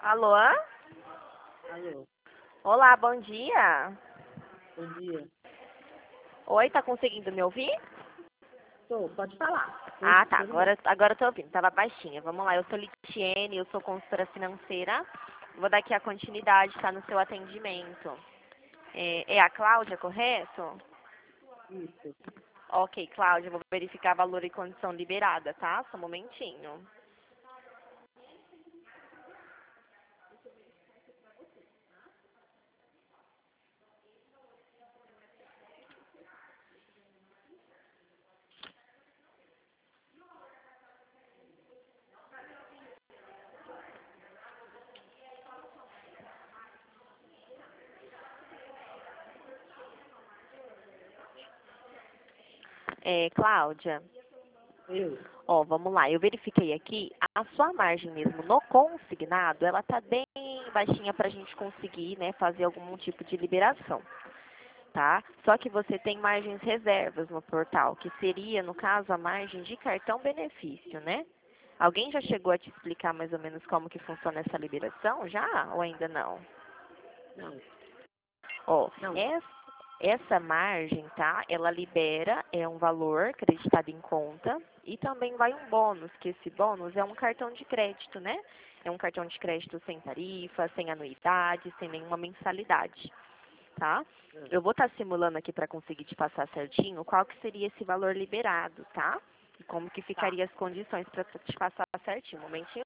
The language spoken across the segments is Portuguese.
Alô? Alô, Olá, bom dia. bom dia. Oi, tá conseguindo me ouvir? Pode falar. Ah, tá. Tudo bem. Agora eu tô ouvindo. Tava baixinha. Vamos lá. Eu sou Litiene, eu sou consultora financeira. Vou dar aqui a continuidade, tá, no seu atendimento. É a Cláudia, correto? Isso. Ok, Cláudia, vou verificar valor e condição liberada, tá? Só um momentinho. Cláudia, Eu? ó, vamos lá. Eu verifiquei aqui, a sua margem mesmo no consignado, ela tá bem baixinha pra gente conseguir, né, fazer algum tipo de liberação. Tá? Só que você tem margens reservas no portal, que seria, no caso, a margem de cartão benefício, né? Alguém já chegou a te explicar mais ou menos como que funciona essa liberação? Já ou ainda não? Não. Ó, Não. essa margem, tá? Ela libera um valor acreditado em conta e também vai um bônus, que esse bônus é um cartão de crédito, né? É um cartão de crédito sem tarifa, sem anuidade, sem nenhuma mensalidade. Tá? Eu vou estar simulando aqui para conseguir te passar certinho qual que seria esse valor liberado, tá? E como que Tá. ficaria as condições para te passar certinho. Um momentinho.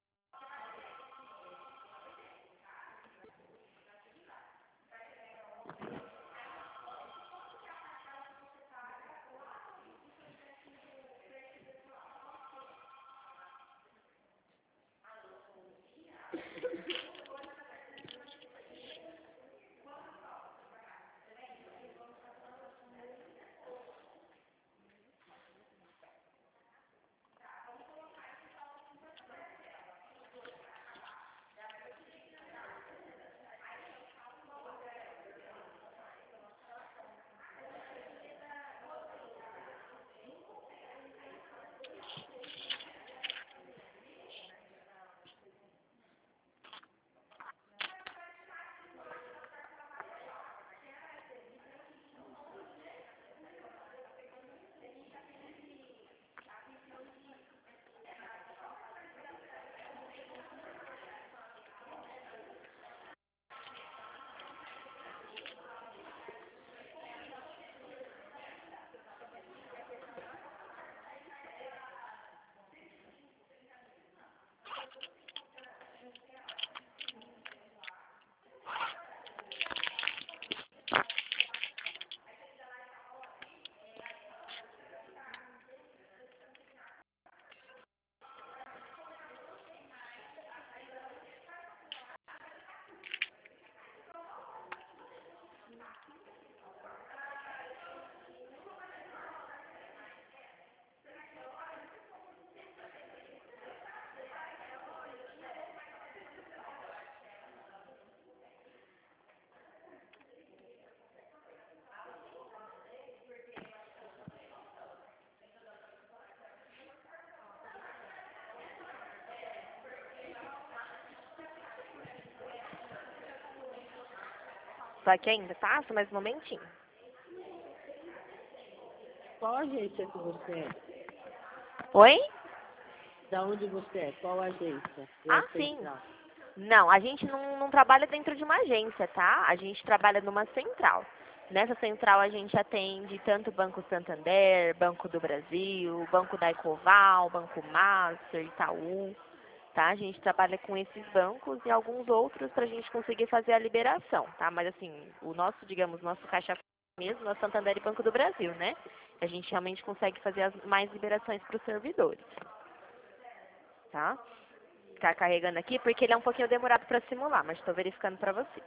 Só aqui ainda, tá? Só mais um momentinho. Qual agência que você é? Oi? Da onde você é? Qual agência? Ou é Ah, sim. central? Não, a gente não trabalha dentro de uma agência, tá? A gente trabalha numa central. Nessa central a gente atende tanto o Banco Santander, Banco do Brasil, Banco da Ecoval, Banco Master, Itaú, tá? A gente trabalha com esses bancos e alguns outros para a gente conseguir fazer a liberação, tá? Mas assim, o nosso, digamos, nosso caixa mesmo é o Santander e Banco do Brasil, né? A gente realmente consegue fazer as mais liberações para os servidores, tá? Tá carregando aqui porque ele é um pouquinho demorado para simular, mas estou verificando para você.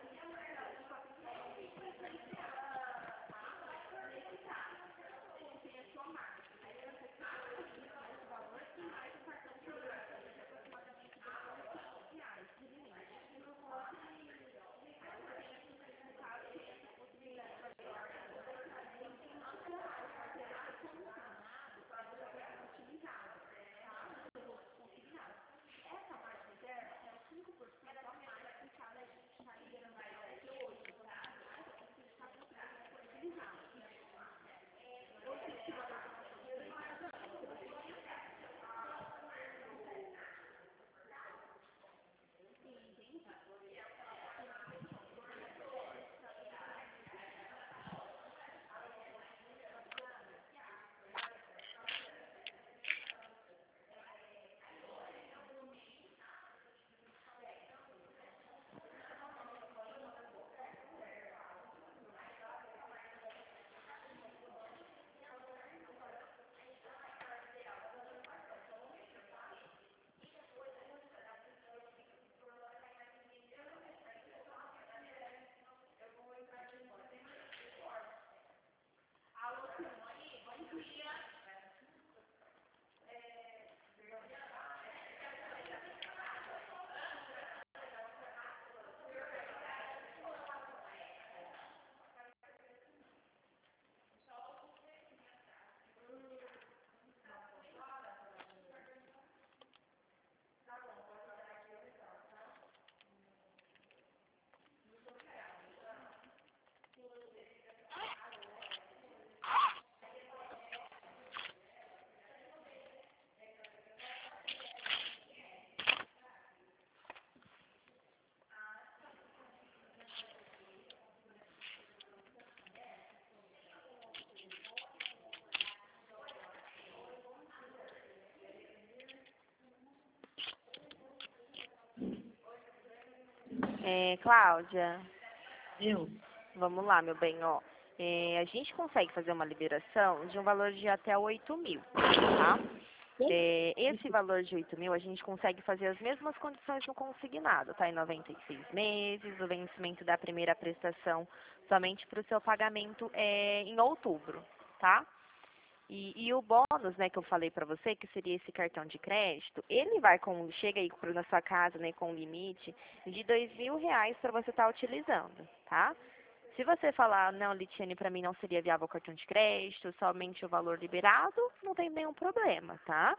Cláudia, Eu? vamos lá, meu bem, ó. A gente consegue fazer uma liberação de um valor de até 8.000, tá? Esse valor de 8.000 a gente consegue fazer as mesmas condições no consignado, tá? Em 96 meses, o vencimento da primeira prestação somente para o seu pagamento em outubro, tá? E o bônus, né, que eu falei para você, que seria esse cartão de crédito, ele vai chega aí na sua casa, né, com um limite de R$ 2.000 para você estar utilizando, tá? Se você falar, não, Litiane, para mim não seria viável o cartão de crédito, somente o valor liberado, não tem nenhum problema, tá?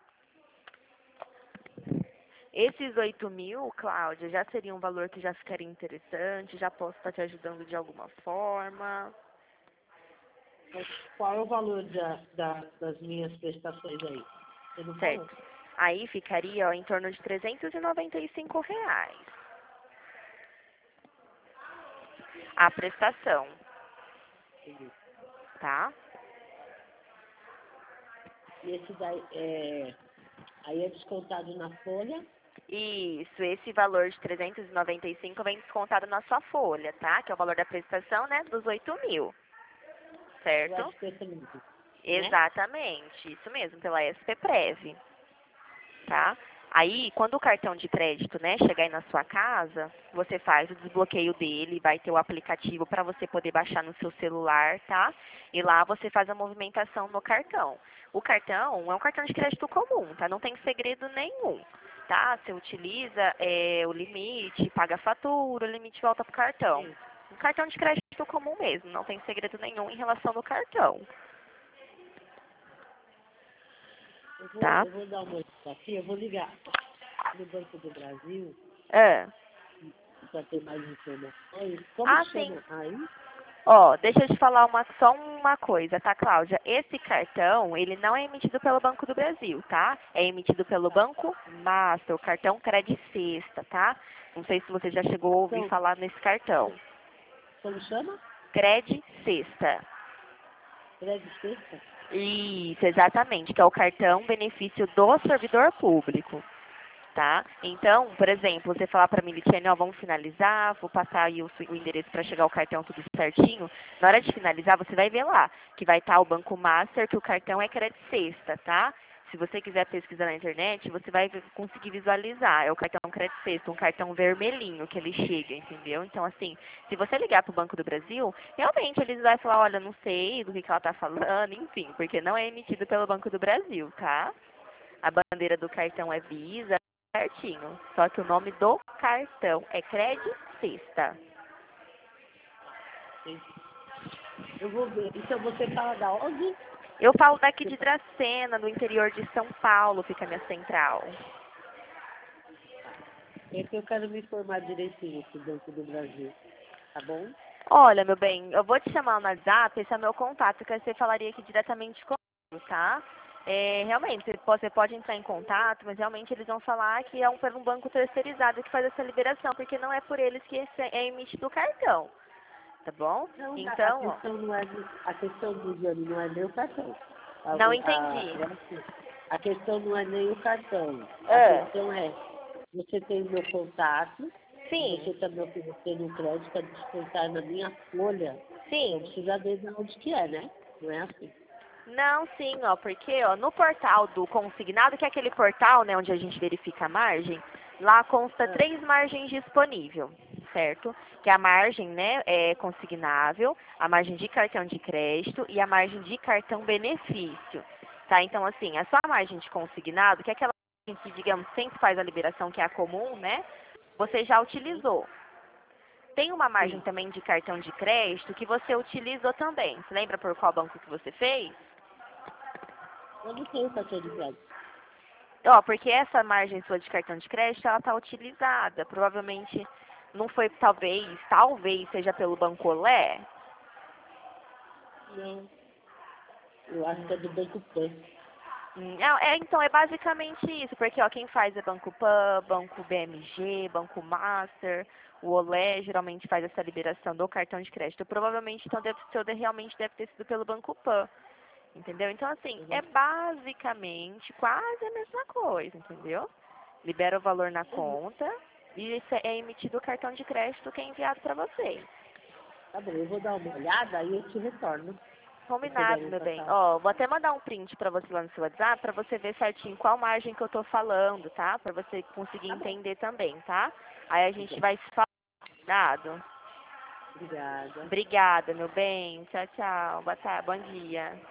Esses 8.000, Cláudia, já seria um valor que já ficaria interessante, já posso estar te ajudando de alguma forma. Mas qual é o valor das minhas prestações aí? Você não falou? Certo. Aí ficaria, ó, em torno de R$ 395 a prestação, Entendi. tá? E esse daí aí é descontado na folha, Isso, esse valor de 395 vem descontado na sua folha, tá? Que é o valor da prestação, né, dos 8.000, do certo? SPTMento, né? Exatamente, isso mesmo, pela SPPrev, tá? Aí, quando o cartão de crédito, né, chegar aí na sua casa, você faz o desbloqueio dele, vai ter o aplicativo para você poder baixar no seu celular, tá? E lá você faz a movimentação no cartão. O cartão é um cartão de crédito comum, tá? Não tem segredo nenhum, tá? Você utiliza o limite, paga a fatura, o limite volta pro cartão. Sim. Um cartão de crédito comum mesmo, não tem segredo nenhum em relação ao cartão, tá? Eu vou dar uma olhada aqui, eu vou ligar no Banco do Brasil É. para ter mais informações. Como Ah, que sim. chama aí? Ó, deixa eu te falar só uma coisa, tá, Cláudia? Esse cartão, ele não é emitido pelo Banco do Brasil, tá? É emitido pelo Banco Master, o cartão Credit Sexta, tá? Não sei se você já chegou a ouvir Então, falar nesse cartão. como chama? Credit Sexta. Crédito sexta? Isso, exatamente, que é o cartão benefício do servidor público. Tá? Então, por exemplo, você falar para mim, Litiane, ó, vamos finalizar, vou passar aí o endereço para chegar o cartão tudo certinho. Na hora de finalizar, você vai ver lá que vai estar o Banco Master, que o cartão é crédito sexta, tá? Se você quiser pesquisar na internet, você vai conseguir visualizar. É o cartão crédito sexta, um cartão vermelhinho que ele chega, entendeu? Então, assim, se você ligar para o Banco do Brasil, realmente eles vão falar, olha, não sei do que ela está falando, enfim, porque não é emitido pelo Banco do Brasil, tá? A bandeira do cartão é Visa, certinho. Só que o nome do cartão é Credit Sexta. Sim. Eu vou ver. Então você fala da onde? Eu falo daqui de Dracena, no interior de São Paulo, fica a minha central. É que eu quero me informar direitinho esse Banco do Brasil, tá bom? Olha, meu bem, eu vou te chamar no WhatsApp, esse é o meu contato, que aí você falaria aqui diretamente comigo, tá? Realmente, você pode entrar em contato, mas realmente eles vão falar que é por um banco terceirizado que faz essa liberação, porque não é por eles que é emitido o cartão, tá bom? Não, a Então, ó, questão não é a questão do Jânio não é nem o cartão. não entendi. A questão não é nem o cartão. A Ah, questão é, você tem o meu contato, sim, você está me oferecendo um crédito para descontar na minha folha. Então sim. precisa ver de onde que é, né? Não é assim. Não, sim, ó, porque ó, no portal do consignado, que é aquele portal, né, onde a gente verifica a margem, lá consta Ah, 3 margens disponíveis, certo? Que é a margem, né, consignável, a margem de cartão de crédito e a margem de cartão benefício, tá? Então, assim, a sua margem de consignado, que é aquela margem que, digamos, sempre faz a liberação, que é a comum, né, você já utilizou. Tem uma margem sim. também de cartão de crédito que você utilizou também. Você lembra por qual banco que você fez? Eu não tenho cartão de crédito. Ó, porque essa margem sua de cartão de crédito, ela tá utilizada. Provavelmente não foi, talvez seja pelo Bancolé. Não. Eu acho que é do Banco Pan. Então, é basicamente isso, porque ó, quem faz é Banco Pan, Banco BMG, Banco Master, o Olé geralmente faz essa liberação do cartão de crédito. Provavelmente, então, realmente deve ter sido pelo Banco Pan, entendeu? Então, assim, é Uhum. basicamente quase a mesma coisa, entendeu? Libera o valor na conta. e isso é emitido o cartão de crédito que é enviado para você. Tá bom, eu vou dar uma olhada e eu te retorno. Se você der Combinado, me meu bem. passar. Ó, vou até mandar um print pra você lá no seu WhatsApp pra você ver certinho qual margem que eu tô falando, tá? Pra você conseguir Tá bom. entender também, tá? Aí a Tá gente bom. vai se falar. Combinado? Obrigada. Obrigada, meu bem. Tchau, tchau. Boa tarde, bom dia.